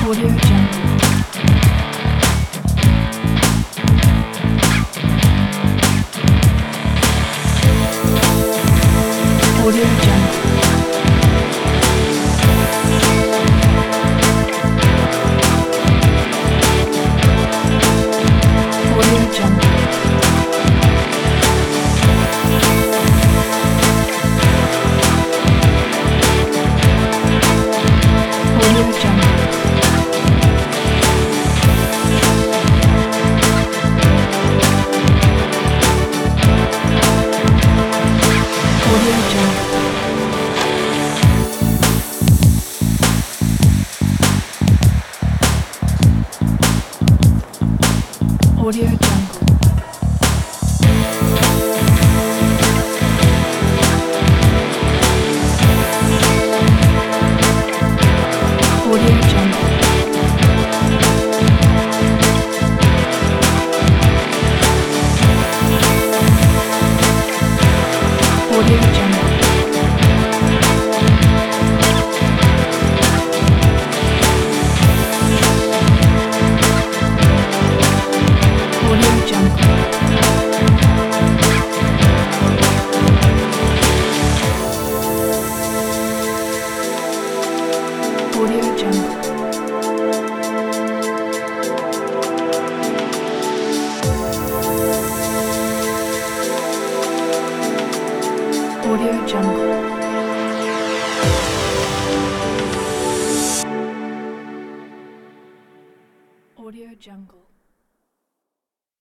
Audio Jungle. Audio Jungle. Audio Jungle. Audio Jungle. Audio Jungle. Audio Jungle. Audio Jungle. Audio Jungle. Audio Jungle. Audio Jungle. Audio Jungle. Audio Jungle.